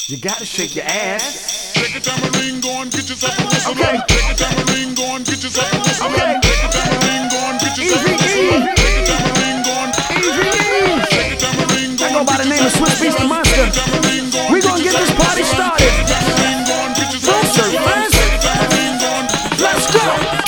You gotta shake your ass. Take a tambourine, go and get yourself a whistle. Okay. Take a tambourine, go and get yourself a whistle. Okay. Take a tambourine, go and get yourself a whistle. Take a tambourine, go and take a tambourine, go. I go by the name of Swiss Beast the Monster. We gonna get this party started. Don't serve fans. Let's go.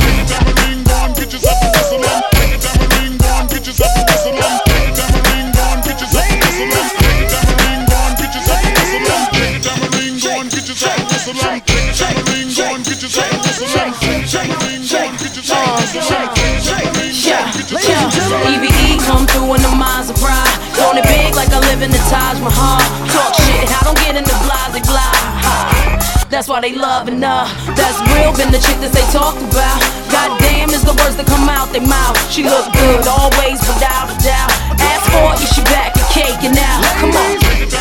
EVE come through in the Maserati. Doing it big like I live in the Taj Mahal. Talk shit, I don't get in the blase blah. That's why they loving her. That's real, been the chick that they talked about. Goddamn is the words that come out their mouth. She look good, always without a doubt. Ask for it, she back and caking out. Come on.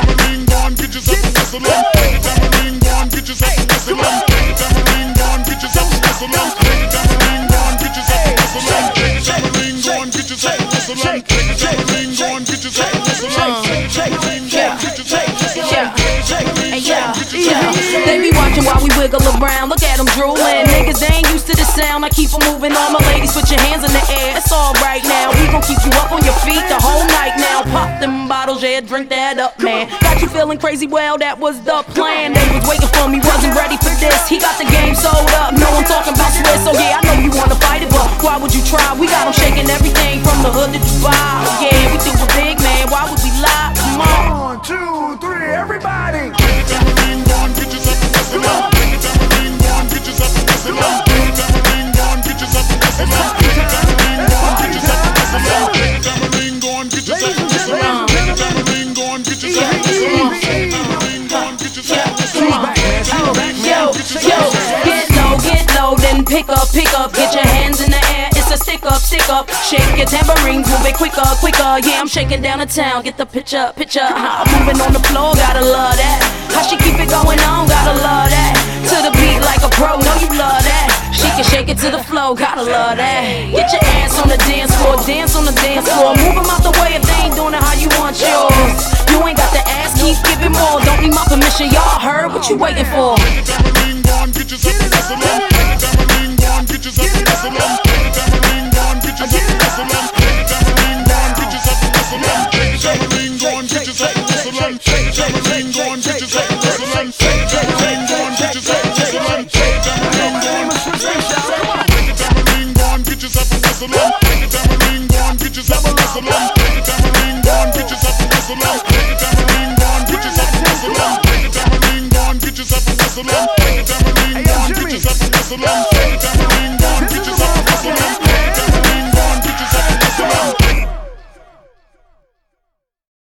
They be watching while we wiggle around. Look at them drooling. Niggas, they ain't used to the sound. I keep them moving. All my ladies, put your hands in the air. It's alright now. We gon' keep you up on your feet the whole night now. Pop them bottles, yeah, drink that up, man. Got you feeling crazy, well, that was the plan. They was waiting for me, wasn't ready for this. He got the game sold up. No, I'm talking about Swiss. So yeah, I know you wanna fight it, but why would you try? We got them shaking everything from the hood to Dubai. Yeah, we do a big man. Why would we lie? Come on. 1, 2, 3, everybody. Get low, then pick up, get your hands in the air. It's a stick up, shake your tambourines, move it quicker. Yeah, I'm shaking down the town, get the picture. I'm moving on the floor, gotta love that. How she keep it going on, gotta love that. To the beat like a pro, know you love that. She can shake it to the flow, gotta love that. Get your ass on the dance floor, dance on the dance floor. Move them out the way if they ain't doing it how you want yours. You ain't got the ass, keep giving more. Don't need my permission, y'all heard what you waiting for. Hey, yo, Jimmy.